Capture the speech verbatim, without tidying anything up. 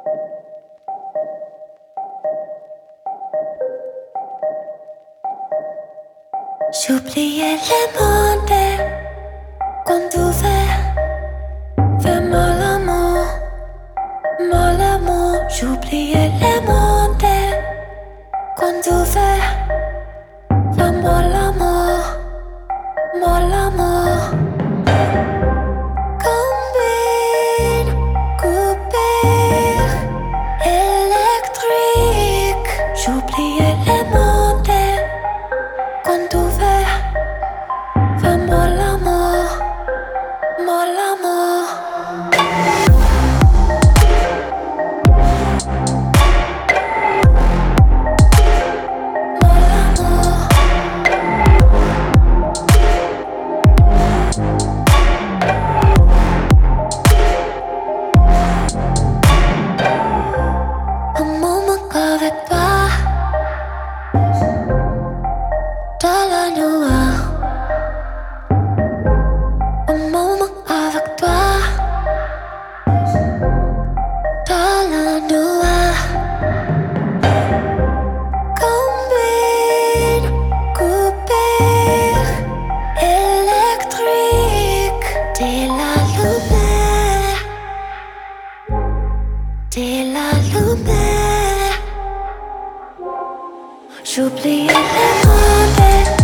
J'oubliais les mondes quand ouvert. Fais-moi l'amour, moi l'amour. J'oubliais les mondes quand ouvert. Fais-moi l'amour, moi l'amour. Combine, coupé, électrique. J'oubliais les mondes quand ouvert. Fais-moi l'amour, moi l'amour. Un moment avec toi, dans la nuit. Un moment avec toi, dans la nuit. Combine, coupé, électrique. T'es la lumière, t'es la lumière. J'oubliais les mondes